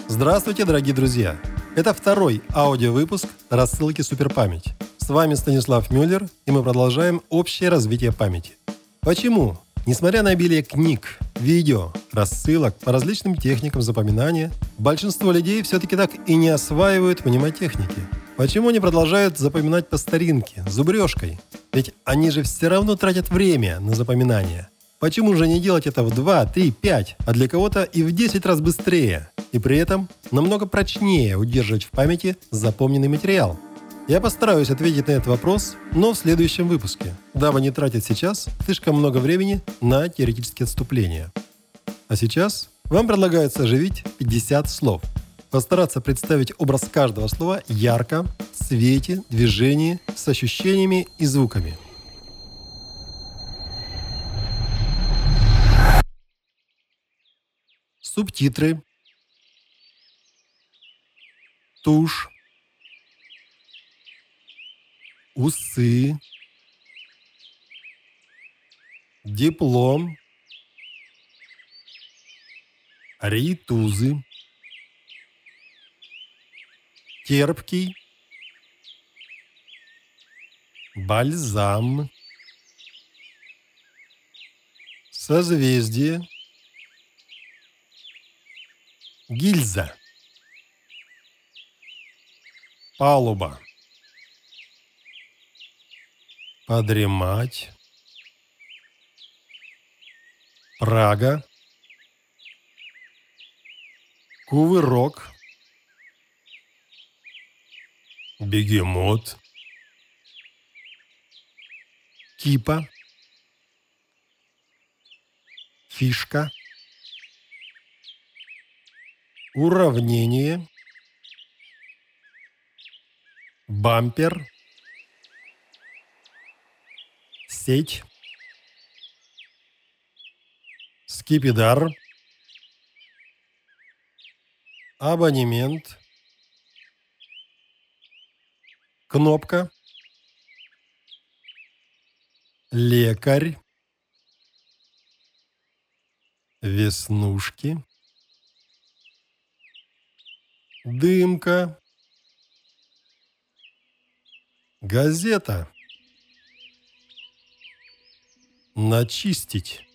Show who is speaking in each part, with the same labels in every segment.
Speaker 1: Здравствуйте, дорогие друзья! Это второй аудиовыпуск рассылки «Суперпамять». С вами Станислав Мюллер, и мы продолжаем общее развитие памяти. Почему, несмотря на обилие книг, видео, рассылок по различным техникам запоминания, большинство людей все-таки так и не осваивают мнемотехники? Почему они продолжают запоминать по старинке, зубрежкой? Ведь они же все равно тратят время на запоминание. Почему же не делать это в 2, 3, 5, а для кого-то и в 10 раз быстрее, и при этом намного прочнее удерживать в памяти запомненный материал? Я постараюсь ответить на этот вопрос, но в следующем выпуске, дабы не тратить сейчас слишком много времени на теоретические отступления. А сейчас вам предлагается оживить 50 слов. Постараться представить образ каждого слова ярко, в свете, движении, с ощущениями и звуками. Субтитры, тушь, усы, диплом, рейтузы, терпкий, бальзам, созвездие, гильза, палуба, подремать, Прага, кувырок, бегемот, кипа, фишка, уравнение, бампер, сеть, скипидар, абонемент, кнопка, лекарь, веснушки, дымка, газета, начистить,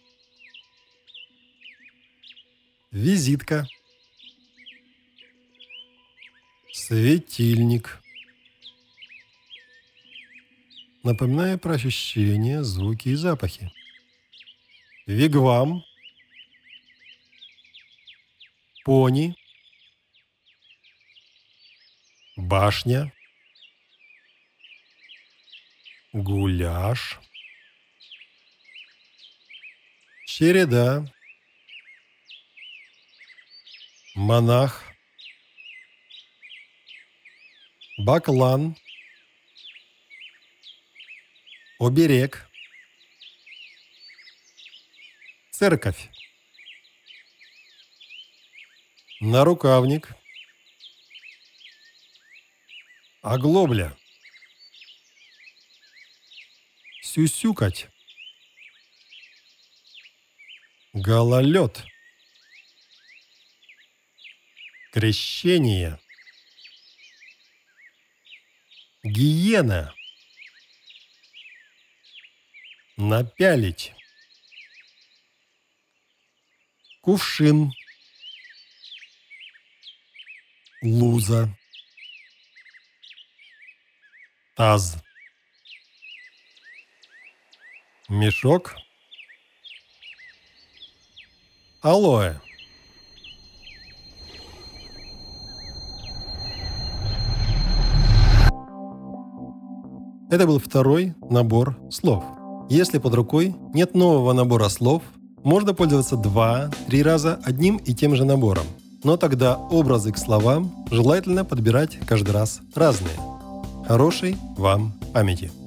Speaker 1: визитка, светильник. Напоминаю про ощущения, звуки и запахи. Вигвам, пони, башня, гуляш, череда, монах, баклан, оберег, церковь, нарукавник, оглобля, сюсюкать, гололед, крещение, гиена, напялить, кувшин, луза, таз, мешок, алоэ. Это был второй набор слов. Если под рукой нет нового набора слов, можно пользоваться 2-3 раза одним и тем же набором. Но тогда образы к словам желательно подбирать каждый раз разные. Хорошей вам памяти!